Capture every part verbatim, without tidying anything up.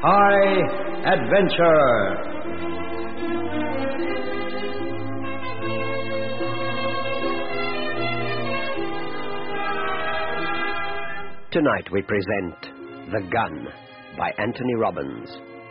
High Adventure. Tonight we present The Gun by Anthony Robbins.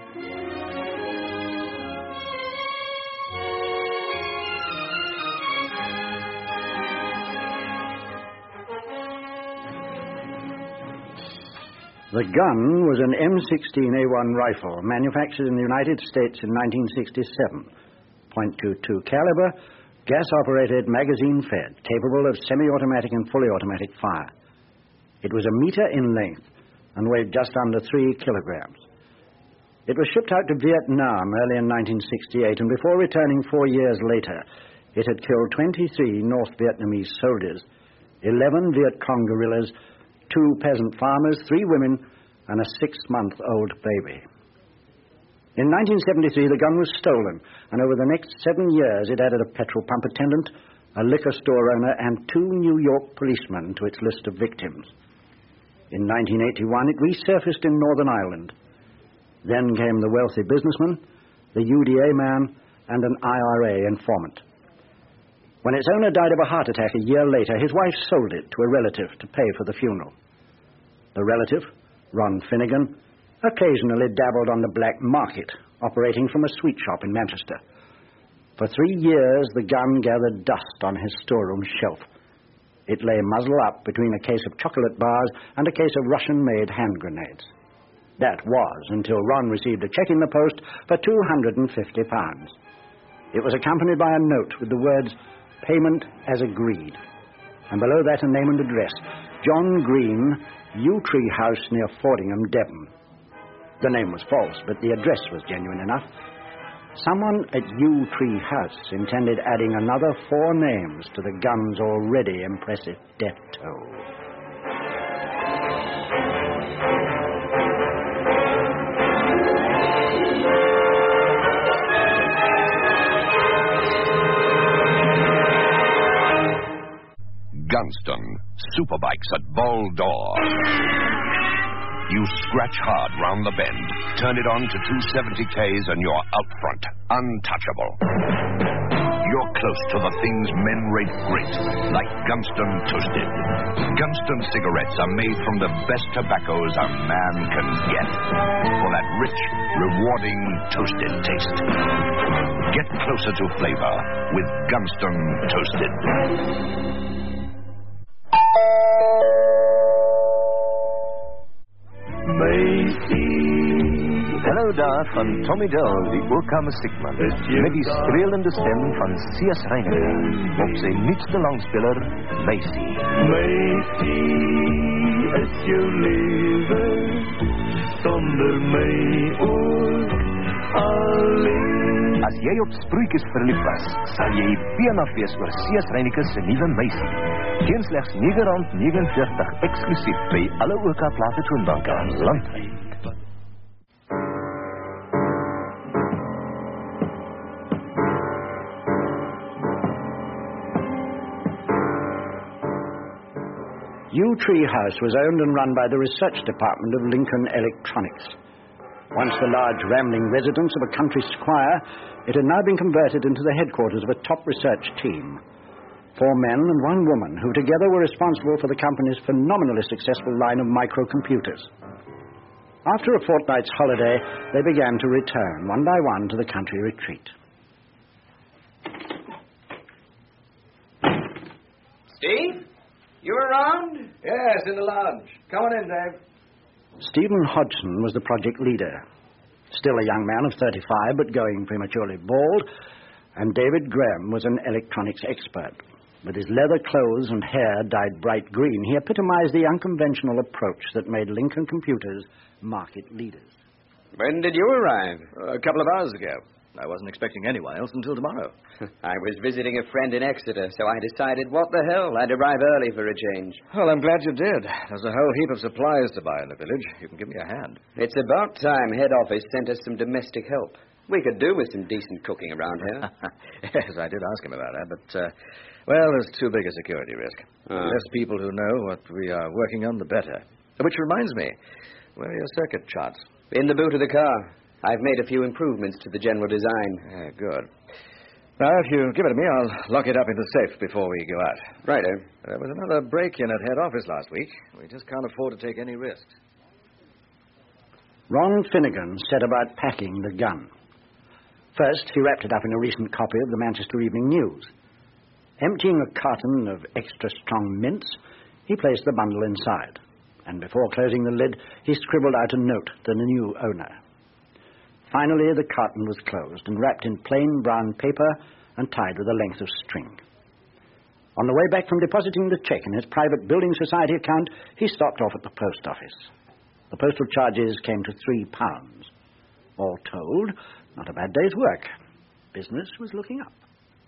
The Gun was an M sixteen A one rifle manufactured in the United States in nineteen sixty-seven. point two two caliber, gas-operated, magazine-fed, capable of semi-automatic and fully automatic fire. It was a meter in length and weighed just under three kilograms. It was shipped out to Vietnam early in nineteen sixty-eight, and before returning four years later, it had killed twenty-three North Vietnamese soldiers, eleven Viet Cong guerrillas, two peasant farmers, three women, and a six-month-old baby. In nineteen seventy-three, the gun was stolen, and over the next seven years, it added a petrol pump attendant, a liquor store owner, and two New York policemen to its list of victims. In nineteen eighty-one, it resurfaced in Northern Ireland. Then came the wealthy businessman, the U D A man, and an I R A informant. When its owner died of a heart attack a year later, his wife sold it to a relative to pay for the funeral. The relative, Ron Finnegan, occasionally dabbled on the black market, operating from a sweet shop in Manchester. For three years, the gun gathered dust on his storeroom shelf. It lay muzzle up between a case of chocolate bars and a case of Russian-made hand grenades. That was until Ron received a check in the post for two hundred fifty pounds. It was accompanied by a note with the words, "Payment as agreed." And below that a name and address, John Green, Yew Tree House near Fordingham, Devon. The name was false, but the address was genuine enough. Someone at Yew Tree House intended adding another four names to the gun's already impressive death toll. Gunston, superbikes at Ball Door. You scratch hard round the bend, turn it on to two seventy Ks and you're out front, untouchable. You're close to the things men rate great, like Gunston Toasted. Gunston cigarettes are made from the best tobaccos a man can get, for that rich, rewarding, toasted taste. Get closer to flavor with Gunston Toasted. Hallo daar van Tommy Doll, die oorkamer Sigmund, met die strelende stem van C S Reiniger op sy nuutste langspeler, Macy. Macy, is jou lewe sonder my ook alleen. As jy op sproetjies verlief was, sal jy beenaf wees oor C S Reiniger se nuwe Macy. Teen slegs nege rand negenveertig eksklusief by alle O K plate toonbanke aan landwyd. Yew Tree House was owned and run by the research department of Lincoln Electronics. Once the large rambling residence of a country squire, it had now been converted into the headquarters of a top research team. Four men and one woman who together were responsible for the company's phenomenally successful line of microcomputers. After a fortnight's holiday, they began to return one by one to the country retreat. Steve? You around? Yes, in the lounge. Come on in, Dave. Stephen Hodgson was the project leader. Still a young man of thirty-five, but going prematurely bald. And David Graham was an electronics expert. With his leather clothes and hair dyed bright green, he epitomized the unconventional approach that made Lincoln Computers market leaders. When did you arrive? A couple of hours ago. I wasn't expecting anyone else until tomorrow. I was visiting a friend in Exeter, so I decided, what the hell, I'd arrive early for a change. Well, I'm glad you did. There's a whole heap of supplies to buy in the village. You can give me a hand. It's about time head office sent us some domestic help. We could do with some decent cooking around here. Yes, I did ask him about that, but, uh, well, there's too big a security risk. Uh. The less people who know what we are working on, the better. Which reminds me, where are your circuit charts? In the boot of the car. I've made a few improvements to the general design. Yeah, good. Now, if you give it to me, I'll lock it up in the safe before we go out. Righto. There was another break-in at head office last week. We just can't afford to take any risks. Ron Finnegan set about packing the gun. First, he wrapped it up in a recent copy of the Manchester Evening News. Emptying a carton of extra-strong mints, he placed the bundle inside. And before closing the lid, he scribbled out a note to the new owner. Finally, the carton was closed and wrapped in plain brown paper and tied with a length of string. On the way back from depositing the cheque in his private building society account, he stopped off at the post office. The postal charges came to three pounds. All told, not a bad day's work. Business was looking up.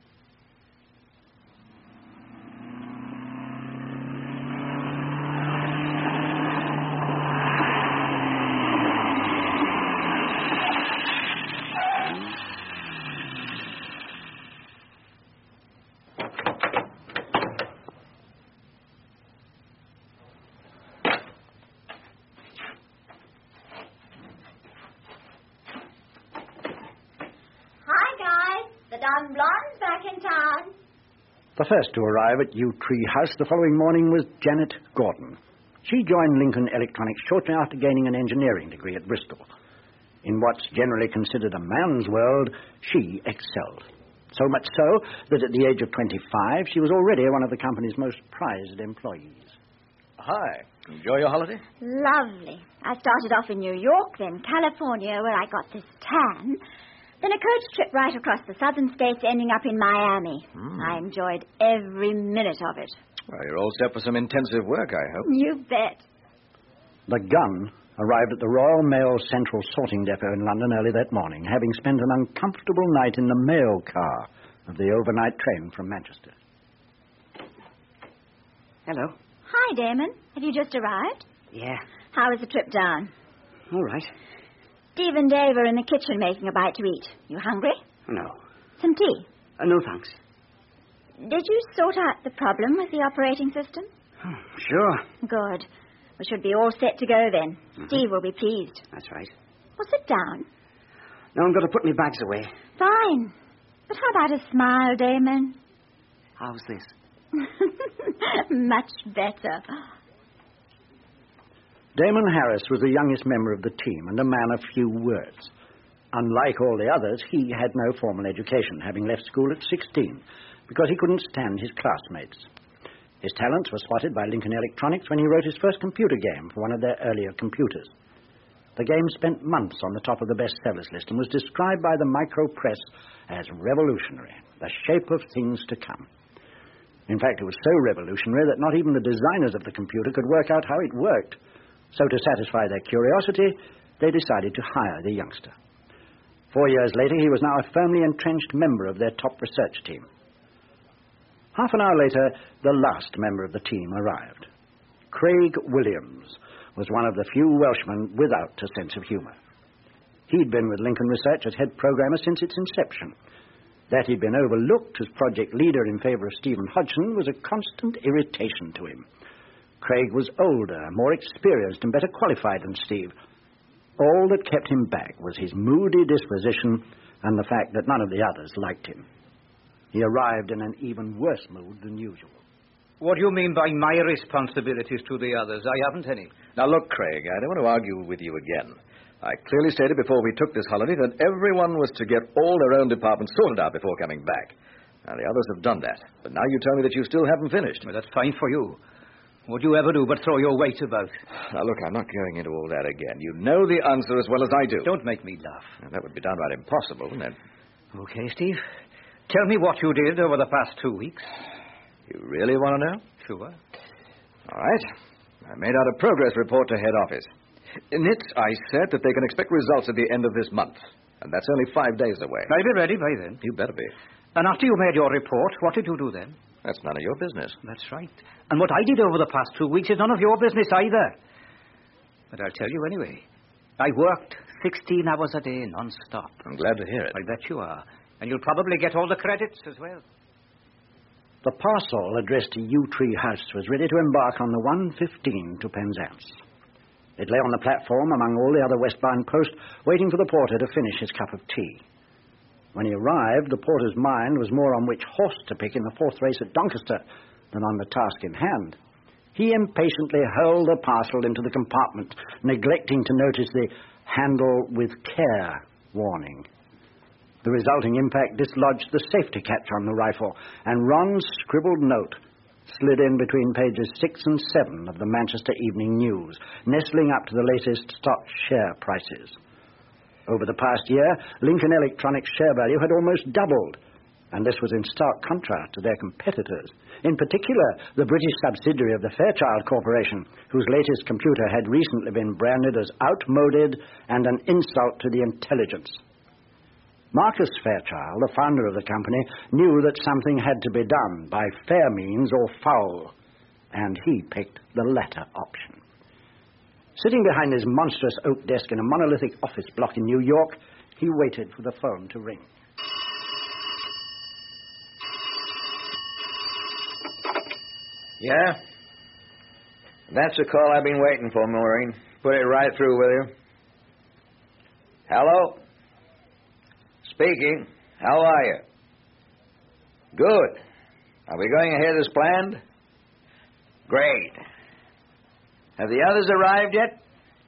Don Blonde's back in town. The first to arrive at Yew Tree House the following morning was Janet Gordon. She joined Lincoln Electronics shortly after gaining an engineering degree at Bristol. In what's generally considered a man's world, she excelled. So much so that at the age of twenty-five, she was already one of the company's most prized employees. Hi. Enjoy your holiday? Lovely. I started off in New York, then California, where I got this tan. Then a coach trip right across the southern states, ending up in Miami. Mm. I enjoyed every minute of it. Well, you're all set for some intensive work, I hope. You bet. The gun arrived at the Royal Mail Central Sorting Depot in London early that morning, having spent an uncomfortable night in the mail car of the overnight train from Manchester. Hello. Hi, Damon. Have you just arrived? Yeah. How was the trip down? All right. Steve and Dave are in the kitchen making a bite to eat. You hungry? No. Some tea? Uh, no, thanks. Did you sort out the problem with the operating system? Oh, sure. Good. We should be all set to go then. Mm-hmm. Steve will be pleased. That's right. Well, sit down. No, I'm going to put my bags away. Fine. But how about a smile, Damon? How's this? Much better. Damon Harris was the youngest member of the team and a man of few words. Unlike all the others, he had no formal education, having left school at sixteen, because he couldn't stand his classmates. His talents were spotted by Lincoln Electronics when he wrote his first computer game for one of their earlier computers. The game spent months on the top of the bestsellers list and was described by the micro press as revolutionary, the shape of things to come. In fact, it was so revolutionary that not even the designers of the computer could work out how it worked. So to satisfy their curiosity, they decided to hire the youngster. Four years later, he was now a firmly entrenched member of their top research team. Half an hour later, the last member of the team arrived. Craig Williams was one of the few Welshmen without a sense of humor. He'd been with Lincoln Research as head programmer since its inception. That he'd been overlooked as project leader in favor of Stephen Hodgson was a constant irritation to him. Craig was older, more experienced, and better qualified than Steve. All that kept him back was his moody disposition and the fact that none of the others liked him. He arrived in an even worse mood than usual. What do you mean by my responsibilities to the others? I haven't any. Now, look, Craig, I don't want to argue with you again. I clearly stated before we took this holiday that everyone was to get all their own departments sorted out before coming back. Now, the others have done that. But now you tell me that you still haven't finished. Well, that's fine for you. What do you ever do but throw your weight about? Now, look, I'm not going into all that again. You know the answer as well as I do. Don't make me laugh. Now, that would be downright impossible, wouldn't it? Okay, Steve. Tell me what you did over the past two weeks. You really want to know? Sure. All right. I made out a progress report to head office. In it, I said that they can expect results at the end of this month. And that's only five days away. I'll be ready by then. You better be. And after you made your report, what did you do then? That's none of your business. That's right. And what I did over the past two weeks is none of your business either. But I'll tell you anyway. I worked sixteen hours a day non-stop. I'm glad to hear it. I bet you are. And you'll probably get all the credits as well. The parcel addressed to Yew Tree House was ready to embark on the one fifteen to Penzance. It lay on the platform among all the other westbound post, waiting for the porter to finish his cup of tea. When he arrived, the porter's mind was more on which horse to pick in the fourth race at Doncaster than on the task in hand. He impatiently hurled the parcel into the compartment, neglecting to notice the "handle with care" warning. The resulting impact dislodged the safety catch on the rifle, and Ron's scribbled note slid in between pages six and seven of the Manchester Evening News, nestling up to the latest stock share prices. Over the past year, Lincoln Electronics' share value had almost doubled, and this was in stark contrast to their competitors, in particular the British subsidiary of the Fairchild Corporation, whose latest computer had recently been branded as outmoded and an insult to the intelligence. Marcus Fairchild, the founder of the company, knew that something had to be done by fair means or foul, and he picked the latter option. Sitting behind his monstrous oak desk in a monolithic office block in New York, he waited for the phone to ring. Yeah? That's the call I've been waiting for, Maureen. Put it right through, will you? Hello? Speaking. How are you? Good. Are we going ahead as planned? Great. Have the others arrived yet?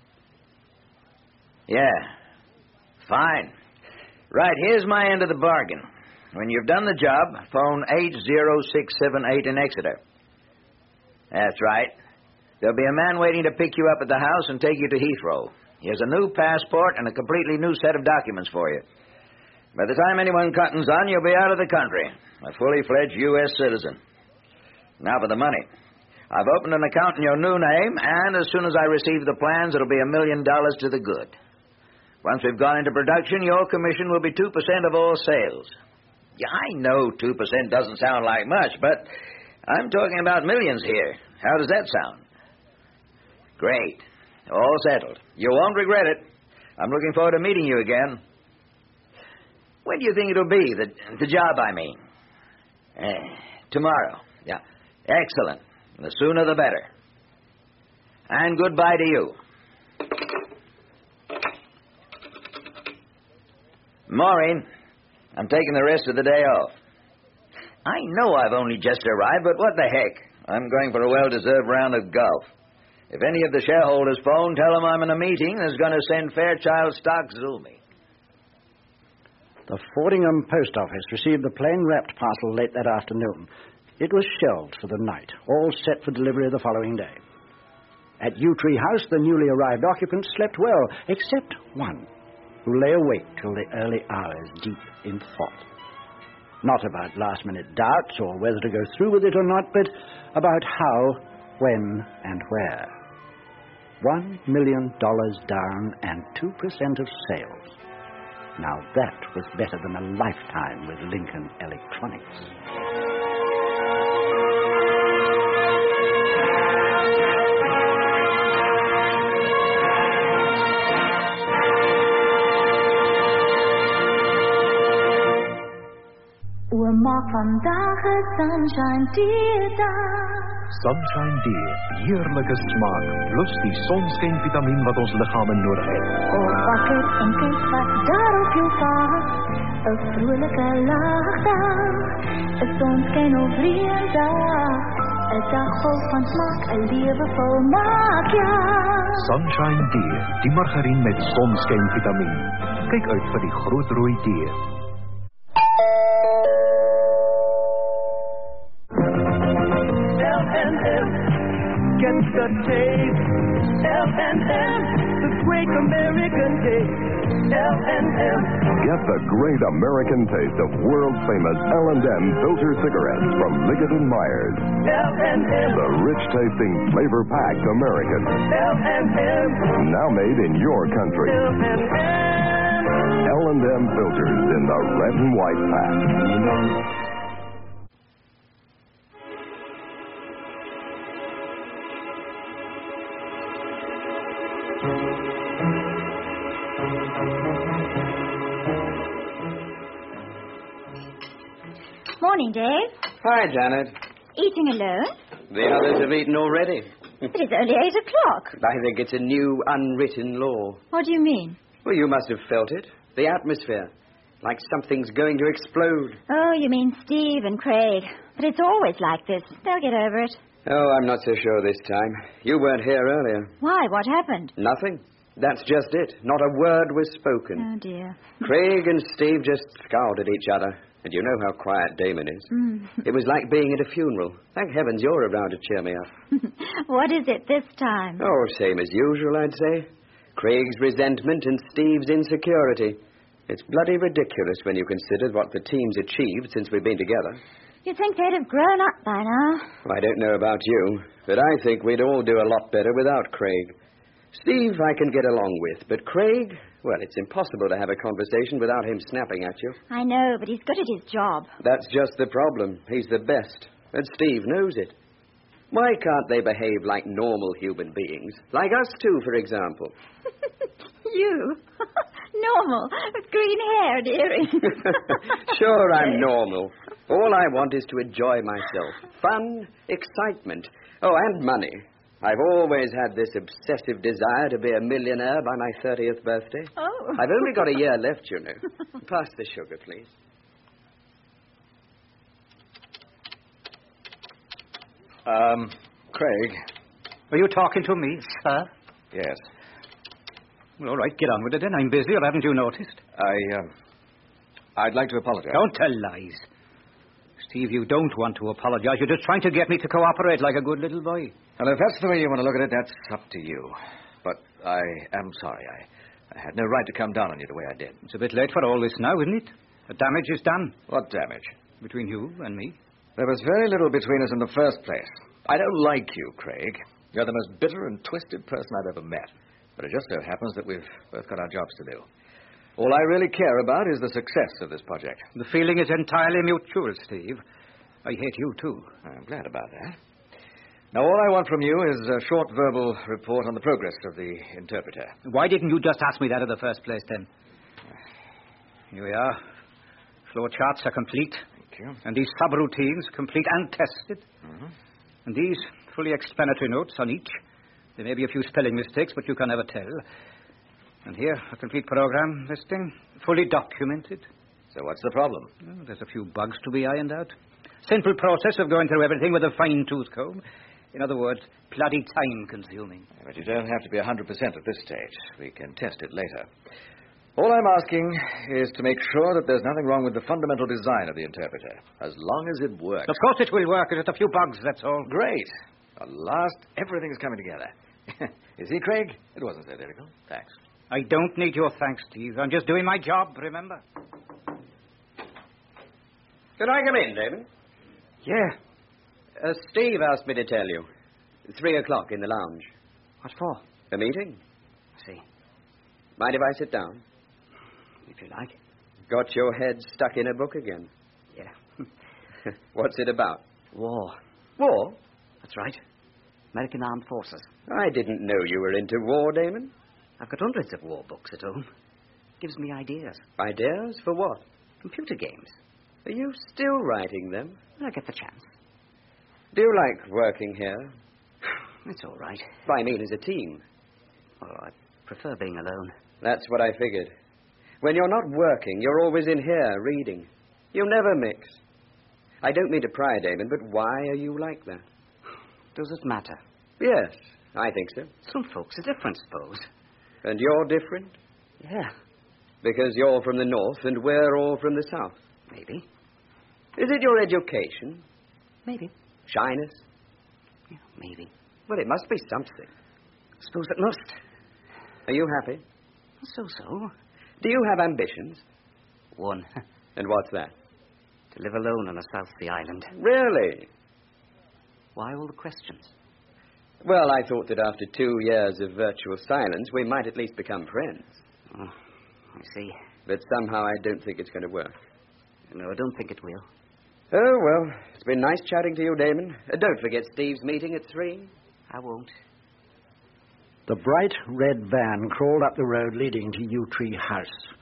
Yeah. Fine. Right, here's my end of the bargain. When you've done the job, phone eight zero six seven eight in Exeter. That's right. There'll be a man waiting to pick you up at the house and take you to Heathrow. He has a new passport and a completely new set of documents for you. By the time anyone cottons on, you'll be out of the country, a fully fledged U S citizen. Now for the money. I've opened an account in your new name, and as soon as I receive the plans, it'll be a million dollars to the good. Once we've gone into production, your commission will be two percent of all sales. Yeah, I know two percent doesn't sound like much, but I'm talking about millions here. How does that sound? Great. All settled. You won't regret it. I'm looking forward to meeting you again. When do you think it'll be? The, the job, I mean. Uh, tomorrow. Yeah. Excellent. The sooner the better. And goodbye to you. Maureen, I'm taking the rest of the day off. I know I've only just arrived, but what the heck? I'm going for a well-deserved round of golf. If any of the shareholders phone, tell them I'm in a meeting that's going to send Fairchild stock zooming. The Fordingham post office received the plain-wrapped parcel late that afternoon. It was shelved for the night, all set for delivery the following day. At Yew Tree House, the newly arrived occupants slept well, except one, who lay awake till the early hours, deep in thought. Not about last-minute doubts or whether to go through with it or not, but about how, when, and where. One million dollars down and two percent of sales. Now that was better than a lifetime with Lincoln Electronics. Maak vandaag een sunshine dieetdag. Sunshine D, heerlijke smaak, plus die sonskynvitamien wat ons liggame nodig het. Oh, pak het en kyk wat daar op jou vaart. Een vrolijke lachdag, een sonskyn of reëndag. Een dag vol van smaak, een lewe vol maak, ja. Sunshine D, die margarine met sonskynvitamien. Kyk uit vir die groot rooi D. Get the taste, L and M, the great American taste, L and M. Get the great American taste of world-famous L and M filter cigarettes from Liggett and Myers. L and M. The rich-tasting, flavor-packed American. L and M. Now made in your country. L and M. L and M filters in the red and white pack. Morning, Dave. Hi, Janet. Eating alone? The others have eaten already. But it's only eight o'clock. I think it's a new, unwritten law. What do you mean? Well, you must have felt it. The atmosphere. Like something's going to explode. Oh, you mean Steve and Craig. But it's always like this. They'll get over it. Oh, I'm not so sure this time. You weren't here earlier. Why? What happened? Nothing. That's just it. Not a word was spoken. Oh, dear. Craig and Steve just scowled at each other. And you know how quiet Damon is. Mm. It was like being at a funeral. Thank heavens you're around to cheer me up. What is it this time? Oh, same as usual, I'd say. Craig's resentment and Steve's insecurity. It's bloody ridiculous when you consider what the team's achieved since we've been together. You'd think they'd have grown up by now. Well, I don't know about you, but I think we'd all do a lot better without Craig. Steve I can get along with, but Craig, well, it's impossible to have a conversation without him snapping at you. I know, but he's good at his job. That's just the problem. He's the best, and Steve knows it. Why can't they behave like normal human beings? Like us two, for example. You? Normal, with green hair and earrings. Sure, I'm normal. All I want is to enjoy myself. Fun, excitement. Oh, and money. I've always had this obsessive desire to be a millionaire by my thirtieth birthday. Oh. I've only got a year left, you know. Pass the sugar, please. Um, Craig. Are you talking to me, sir? Yes. Well, all right, get on with it then. I'm busy, or haven't you noticed? I, uh, I'd like to apologize. Don't tell lies. Steve, you don't want to apologize. You're just trying to get me to cooperate like a good little boy. Well, if that's the way you want to look at it, that's up to you. But I am sorry. I, I had no right to come down on you the way I did. It's a bit late for all this now, isn't it? The damage is done. What damage? Between you and me. There was very little between us in the first place. I don't like you, Craig. You're the most bitter and twisted person I've ever met. But it just so happens that we've both got our jobs to do. All I really care about is the success of this project. The feeling is entirely mutual, Steve. I hate you, too. I'm glad about that. Now, all I want from you is a short verbal report on the progress of the interpreter. Why didn't you just ask me that in the first place, then? Here we are. Flow charts are complete. Thank you. And these subroutines complete and tested. Mm-hmm. And these fully explanatory notes on each. There may be a few spelling mistakes, but you can never tell. And here, a complete program listing, fully documented. So what's the problem? Well, there's a few bugs to be ironed out. Simple process of going through everything with a fine-tooth comb. In other words, bloody time-consuming. But you don't have to be one hundred percent at this stage. We can test it later. All I'm asking is to make sure that there's nothing wrong with the fundamental design of the interpreter, as long as it works. Of course it will work. It's just a few bugs, that's all. Great. At last, everything's coming together. You see, Craig? It wasn't so difficult. Thanks. I don't need your thanks, Steve. I'm just doing my job, remember? Can I come in, Damon? Yeah. Uh, Steve asked me to tell you. Three o'clock in the lounge. What for? A meeting. I see. Mind if I sit down? If you like. Got your head stuck in a book again? Yeah. What's it about? War. War? That's right. American Armed Forces. I didn't know you were into war, Damon. I've got hundreds of war books at home. Gives me ideas. Ideas? For what? Computer games. Are you still writing them? I get the chance. Do you like working here? It's all right. I mean, as a team. Oh, I prefer being alone. That's what I figured. When you're not working, you're always in here reading. You never mix. I don't mean to pry, Damon, but why are you like that? Does it matter? Yes, I think so. Some folks are different, suppose. And you're different? Yeah. Because you're from the north and we're all from the south. Maybe. Is it your education? Maybe. Shyness? Yeah, maybe. Well, it must be something. Suppose it must. Are you happy? So-so. Do you have ambitions? One. And what's that? To live alone on a South Sea island. Really? Why all the questions? Well, I thought that after two years of virtual silence, we might at least become friends. Oh, I see. But somehow I don't think it's going to work. No, I don't think it will. Oh, well, it's been nice chatting to you, Damon. Uh, don't forget Steve's meeting at three. I won't. The bright red van crawled up the road leading to Yew Tree House.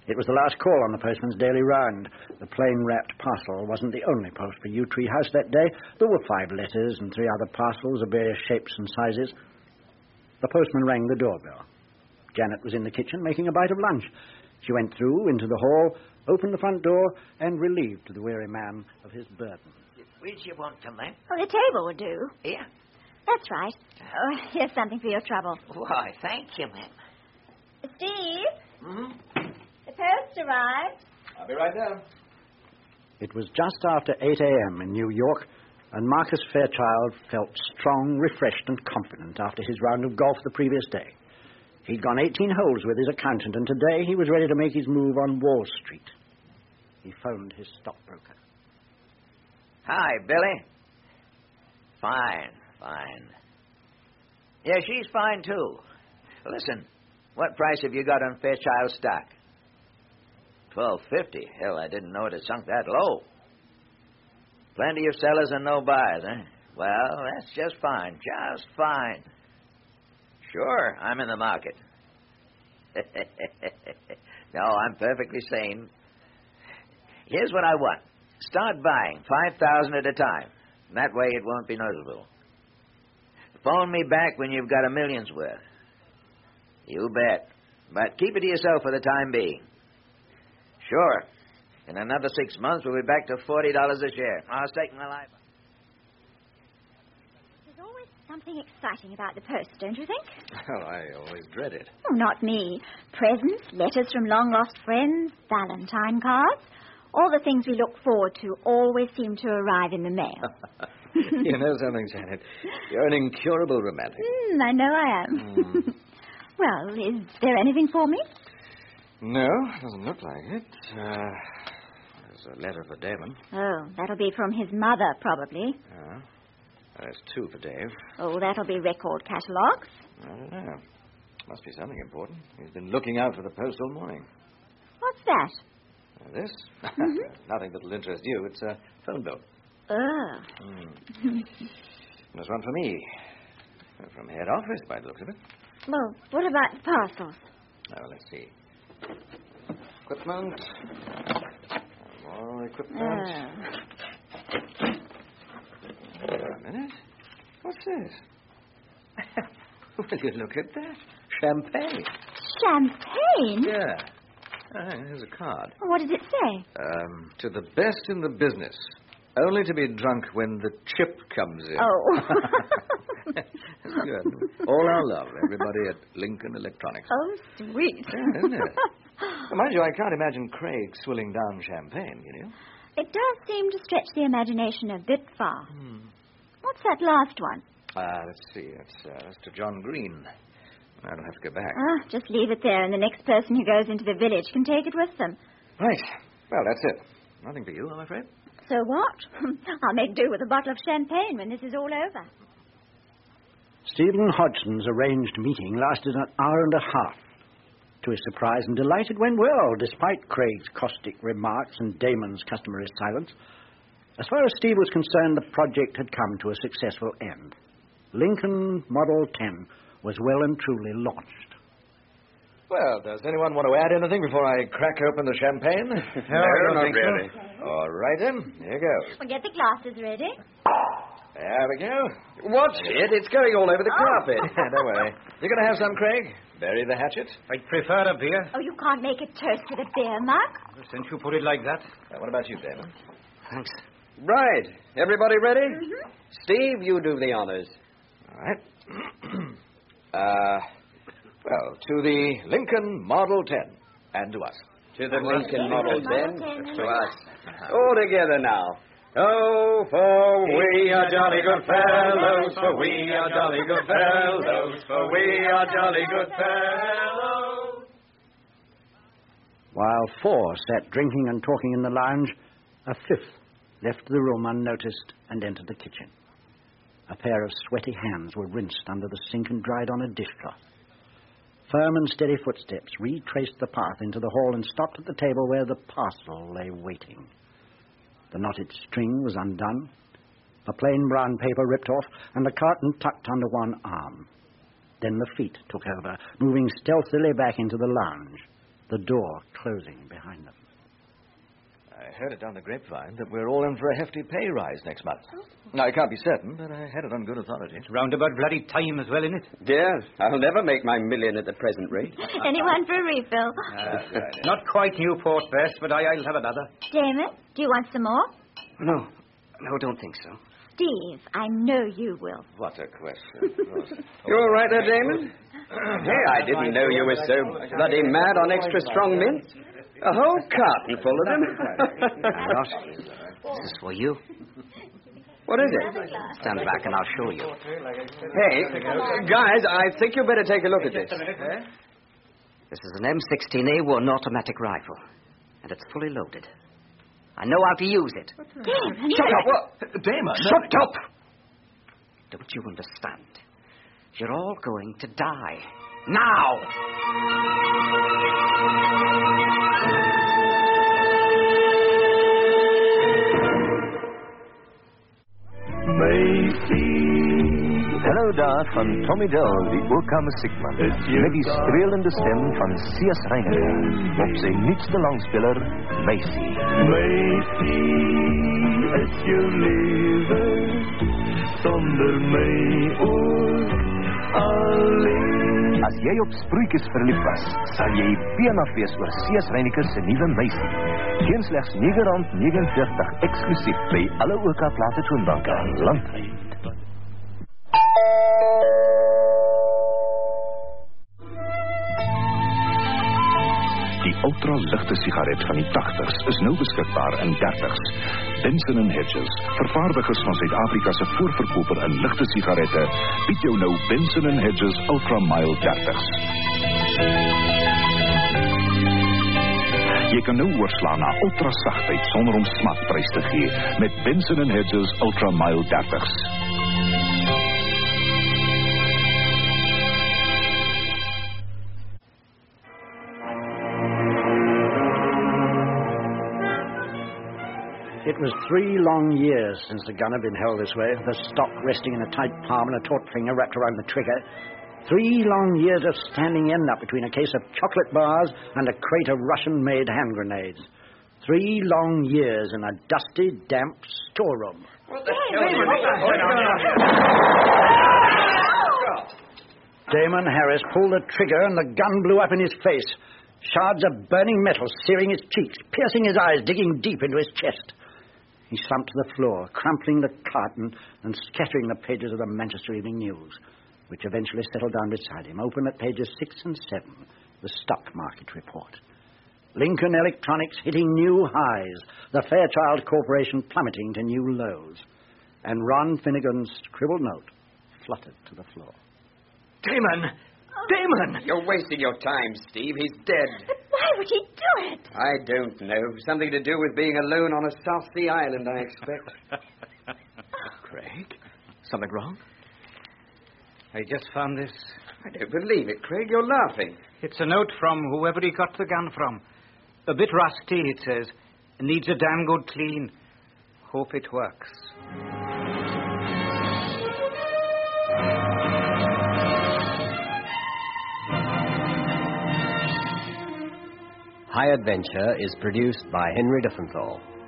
It was the last call on the postman's daily round. The plain-wrapped parcel wasn't the only post for Yew Tree House that day. There were five letters and three other parcels of various shapes and sizes. The postman rang the doorbell. Janet was in the kitchen making a bite of lunch. She went through into the hall, opened the front door, and relieved the weary man of his burden. Which you want to, ma'am? Oh, the table will do. Here? That's right. Oh, here's something for your trouble. Why, thank you, ma'am. Steve? Hmm? The post arrived. I'll be right down. It was just after eight a.m. in New York, and Marcus Fairchild felt strong, refreshed, and confident after his round of golf the previous day. He'd gone eighteen holes with his accountant, and today he was ready to make his move on Wall Street. He phoned his stockbroker. Hi, Billy. Fine, fine. Yeah, she's fine, too. Listen, what price have you got on Fairchild stock? Twelve fifty. Hell, I didn't know it had sunk that low. Plenty of sellers and no buyers, eh? Well, that's just fine, just fine. Sure, I'm in the market. No, I'm perfectly sane. Here's what I want. Start buying, five thousand at a time. That way it won't be noticeable. Phone me back when you've got a million's worth. You bet. But keep it to yourself for the time being. Sure. In another six months, we'll be back to forty dollars a share. I'll stake my life. There's always something exciting about the post, don't you think? Well, I always dread it. Oh, not me. Presents, letters from long-lost friends, Valentine cards. All the things we look forward to always seem to arrive in the mail. You know something, Janet? You're an incurable romantic. Mm, I know I am. Mm. Well, is there anything for me? No, doesn't look like it. Uh, there's a letter for Damon. Oh, that'll be from his mother, probably. Uh, there's two for Dave. Oh, that'll be record catalogues. I don't know. Must be something important. He's been looking out for the post all morning. What's that? Uh, this? Mm-hmm. Nothing that'll interest you. It's a phone bill. Oh. Mm. There's one for me. From head office, by the looks of it. Well, what about the parcels? Oh, let's see. Equipment. More equipment. Oh. Wait a minute. What's this? Will you look at that? Champagne. Champagne? Yeah. Oh, here's a card. What does it say? Um, to the best in the business. Only to be drunk when the chip comes in. Oh. That's good. All our love, everybody at Lincoln Electronics. Oh, sweet. Yeah, isn't it? Well, mind you, I can't imagine Craig swilling down champagne, you know? It does seem to stretch the imagination a bit far. Hmm. What's that last one? Ah, uh, let's see. It's, uh, that's to John Green. I don't have to go back. Ah, just leave it there, and the next person who goes into the village can take it with them. Right. Well, that's it. Nothing for you, I'm afraid. So what? I'll make do with a bottle of champagne when this is all over. Stephen Hodgson's arranged meeting lasted an hour and a half. To his surprise and delight, it went well, despite Craig's caustic remarks and Damon's customary silence. As far as Steve was concerned, the project had come to a successful end. Lincoln Model ten was well and truly launched. Well, does anyone want to add anything before I crack open the champagne? No, no, not really. All right, then. Here goes. Well, get the glasses ready. There we go. Watch it. It's going all over the Oh. carpet. Don't worry. You going to have some, Craig? Bury the hatchet? I'd prefer a beer, Oh, you can't make a toast with a beer mug. since you put it like that. Uh, what about you, Damon? Thanks. Right. Everybody ready? Mm-hmm. Steve, you do the honors. All right. uh, well, to the Lincoln Model ten. And to us. To the Lincoln Model ten. ten. To us. All together now. Oh, for we are jolly good fellows, for we are jolly good fellows, for we are jolly good fellows. While four sat drinking and talking in the lounge, a fifth left the room unnoticed and entered the kitchen. A pair of sweaty hands were rinsed under the sink and dried on a dishcloth. Firm and steady footsteps retraced the path into the hall and stopped at the table where the parcel lay waiting. The knotted string was undone, a plain brown paper ripped off, and the carton tucked under one arm. Then the feet took over, moving stealthily back into the lounge. the door closing behind them. I heard it down the grapevine that we're all in for a hefty pay rise next month. Now, I can't be certain, but I had it on good authority. It's roundabout bloody time as well, isn't it? Dear, I'll never make my million at the present rate. Anyone for a refill? Uh, not quite Newport Best, but I, I'll have another. Damon, do you want some more? No. No, don't think so. Steve, I know you will. What a question. You all right there, Damon? Hey, I didn't know you were so bloody mad on extra strong mints. A whole carton full of them. I'm not. This is for you. What is it? Stand back and I'll show you. Hey, guys, I think you better take a look at this. This is an M sixteen A one automatic rifle, and it's fully loaded. I know how to use it. Damon! Shut up! What? Damon! Shut up! Don't you understand? You're all going to die. Now! Hallo daar van Tommy Dell, die ook aan muziekman. Met die strelende stem van C S Reiniger op zijn nietste langspeler, Macy. Macy, is jou lewe sonder my ook alleen. As jy op sproetjies verlief was, sal jy beenaf wees oor C S Reiniger se nuwe Macy. Geen slegs nege rand negenenveertig eksklusief by alle O K plate toonbanke landwyd. Die ultra-ligte sigaret van die tagtigs is nou beskikbaar in dertigs. Benson and Hedges, vervaardigers van Suid-Afrika se voorverkoper in ligte sigarette, bied jou nou Benson and Hedges Ultra Mild dertigs. Jy kan nou oorslaan na ultra sagtheid sonder om smaakprys te gee met Benson and Hedges Ultra Mild dertigs. It was three long years since the gun had been held this way, the stock resting in a tight palm and a taut finger wrapped around the trigger. Three long years of standing end up between a case of chocolate bars and a crate of Russian-made hand grenades. Three long years in a dusty, damp storeroom. What the hell? Damon Harris pulled the trigger and the gun blew up in his face. Shards of burning metal searing his cheeks, piercing his eyes, digging deep into his chest. He slumped to the floor, crumpling the carton and scattering the pages of the Manchester Evening News, which eventually settled down beside him, open at pages six and seven, the stock market report. Lincoln Electronics hitting new highs, the Fairchild Corporation plummeting to new lows, and Ron Finnegan's scribbled note fluttered to the floor. Damon! Damon! You're wasting your time, Steve. He's dead. But why would he do it? I don't know. Something to do with being alone on a South Sea island, I expect. Craig? Something wrong? I just found this. I don't believe it, Craig. You're laughing. It's a note from whoever he got the gun from. A bit rusty, it says. Needs a damn good clean. Hope it works. High Adventure is produced by Henry Diffenthal.